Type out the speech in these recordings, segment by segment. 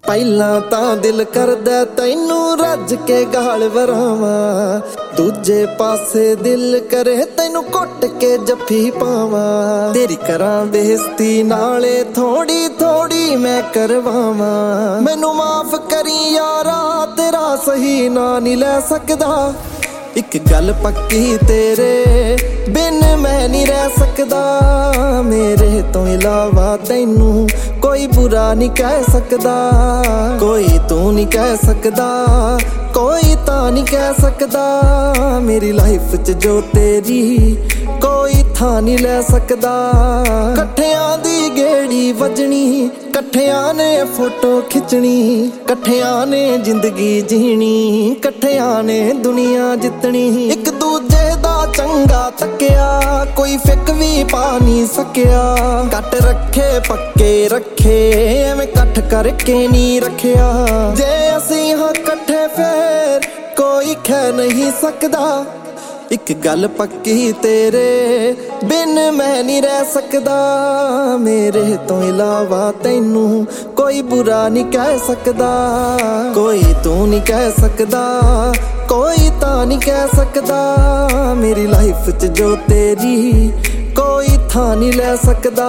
ਪਹਿਲਾਂ ਤਾਂ ਦਿਲ ਕਰਦਾ ਤੈਨੂੰ ਰੱਜ ਕੇ ਗਾਲ ਵਰਾਵਾਂ, ਦੂਜੇ ਪਾਸੇ ਦਿਲ ਕਰੇ ਤੈਨੂੰ ਕੁੱਟ ਕੇ ਜੱਫੀ ਪਾਵਾਂ। ਤੇਰੀ ਕਰਾਂ ਬੇਇੱਜ਼ਤੀ ਨਾਲੇ ਥੋੜੀ ਥੋੜੀ ਮੈਂ ਕਰਵਾਵਾਂ। ਮੈਨੂੰ ਮਾਫ ਕਰੀ ਯਾਰਾ ਤੇਰਾ ਸਹੀ ਨਾਂ ਨਹੀਂ ਲੈ ਸਕਦਾ। ਇੱਕ ਗੱਲ ਪੱਕੀ ਤੇਰੇ ਬਿਨ ਮੈਂ ਨਹੀਂ ਰਹਿ ਸਕਦਾ। ਮੇਰੇ ਤੋਂ ਇਲਾਵਾ ਤੈਨੂੰ ਕੋਈ ਬੁਰਾ ਨਹੀਂ ਕਹਿ ਸਕਦਾ। ਕੋਈ ਤੂੰ ਨਹੀਂ ਕਹਿ ਸਕਦਾ, ਕੋਈ ਤਾਂ ਨਹੀਂ ਕਹਿ ਸਕਦਾ। ਮੇਰੀ ਲਾਈਫ 'ਚ ਜੋ ਤੇਰੀ ਕੋਈ ਥਾਂ ਨਹੀਂ ਲੈ ਸਕਦਾ। ਇਕੱਠਿਆਂ ਦੀ ਗੇੜੀ ਵੱਜਣੀ, ਇਕੱਠਿਆਂ ਨੇ ਫੋਟੋ ਖਿੱਚਣੀ, ਇਕੱਠਿਆਂ ਨੇ ਜ਼ਿੰਦਗੀ ਜੀਣੀ, ਇਕੱਠਿਆਂ ਨੇ ਦੁਨੀਆ ਜਿੱਤਣੀ। ਇੱਕ ਦੂਜੇ ਦਾ ਚੰਗਾ ਤੱਕਿਆ ਕੋਈ ਫਿੱਕ ਵੀ ਪਾ ਨਹੀਂ ਸਕਿਆ। ਕੱਟ ਰੱਖੇ ਪੱਕੇ ਰੱਖੇ ਐਵੇਂ ਇਕੱਠ ਕਰਕੇ ਨਹੀਂ ਰੱਖਿਆ। ਜੇ ਅਸੀਂ ਹਾਂ ਇਕੱਠੇ ਫੇਰ ਕੋਈ ਖਹਿ ਨਹੀਂ ਸਕਦਾ। ਇੱਕ ਗੱਲ ਪੱਕੀ ਤੇਰੇ ਬਿਨ ਮੈਂ ਨਹੀਂ ਰਹਿ ਸਕਦਾ। ਮੇਰੇ ਤੋਂ ਇਲਾਵਾ ਤੈਨੂੰ ਕੋਈ ਬੁਰਾ ਨਹੀਂ ਕਹਿ ਸਕਦਾ। ਕੋਈ ਤੂੰ ਨਹੀਂ ਕਹਿ ਸਕਦਾ, ਕੋਈ ਤਾਂ ਨਹੀਂ ਕਹਿ ਸਕਦਾ। ਮੇਰੀ ਲਾਈਫ 'ਚ ਜੋ ਤੇਰੀ ਕੋਈ ਥਾਂ ਨਹੀਂ ਲੈ ਸਕਦਾ।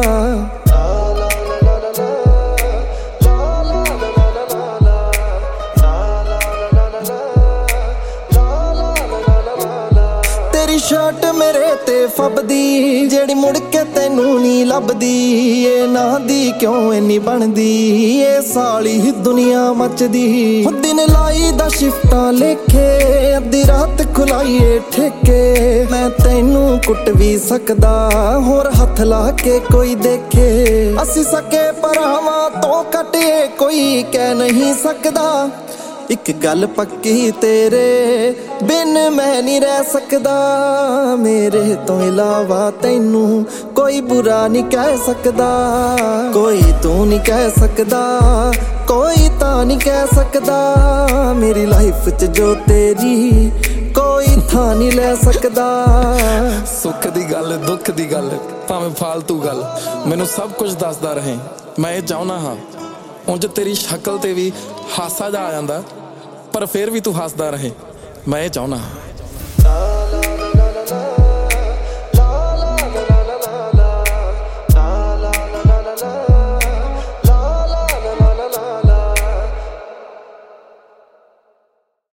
ਤੇਰੀ ਸ਼ਰਟ ਮੇਰੇ ਤੇ ਫੱਬਦੀ, ਜਿਹੜੀ ਮੁੜ ਕੇ ਤੈਨੂੰ ਨਹੀਂ ਲੱਭਦੀ। ਇਹ ਨਾਂ ਦੀ ਕਿਉਂ ਇੰਨੀ ਬਣਦੀ, ਇਹ ਸਾਲੀ ਦੁਨੀਆ ਮੱਚਦੀ। ਦਿਨ ਲਾਈ ਦਾ ਸ਼ਿਫਟਾਂ ਲੇਖੇ, ਅੱਧੀ ਰਾਤ ਖੁਲਾਈਏ ਠੇਕੇ। ਮੈਂ ਤੈਨੂੰ ਕੁੱਟ ਵੀ ਸਕਦਾ, ਹੋਰ ਹੱਥ ਲਾ ਕੇ ਕੋਈ ਦੇਖੇ। ਅਸੀਂ ਸਕੇ ਭਰਾਵਾਂ ਤੋਂ ਘਟੇ ਕੋਈ ਕਹਿ ਨਹੀਂ ਸਕਦਾ। ਇੱਕ ਗੱਲ ਪੱਕੀ ਤੇਰੇ ਬਿਨ ਮੈਂ ਨਹੀਂ ਰਹਿ ਸਕਦਾ। ਮੇਰੇ ਤੋਂ ਇਲਾਵਾ ਤੈਨੂੰ ਕੋਈ ਬੁਰਾ ਨਹੀਂ ਕਹਿ ਸਕਦਾ। ਕੋਈ ਤੂੰ ਨਹੀਂ ਕਹਿ ਸਕਦਾ, ਕੋਈ ਤਾਂ ਨਹੀਂ ਕਹਿ ਸਕਦਾ। ਮੇਰੀ ਲਾਈਫ 'ਚ ਜੋ ਤੇਰੀ ਕੋਈ ਥਾਂ ਨਹੀਂ ਲੈ ਸਕਦਾ। ਸੁੱਖ ਦੀ ਗੱਲ ਦੁੱਖ ਦੀ ਗੱਲ ਭਾਵੇਂ ਫਾਲਤੂ ਗੱਲ, ਮੈਨੂੰ ਸਭ ਕੁਝ ਦੱਸਦਾ ਰਹੇ। ਮੈਂ ਇਹ ਚਾਹੁੰਦਾ ਹਾਂ ਉਂਝ ਤੇਰੀ ਸ਼ਕਲ ਤੇ ਵੀ ਹਾਸਾ ਜਿਹਾ ਆ ਜਾਂਦਾ, ਪਰ ਫਿਰ ਵੀ ਤੂੰ ਹੱਸਦਾ ਰਹੇ। ਮੈਂ ਇਹ ਚਾਹੁੰਦਾ ਹਾਂ।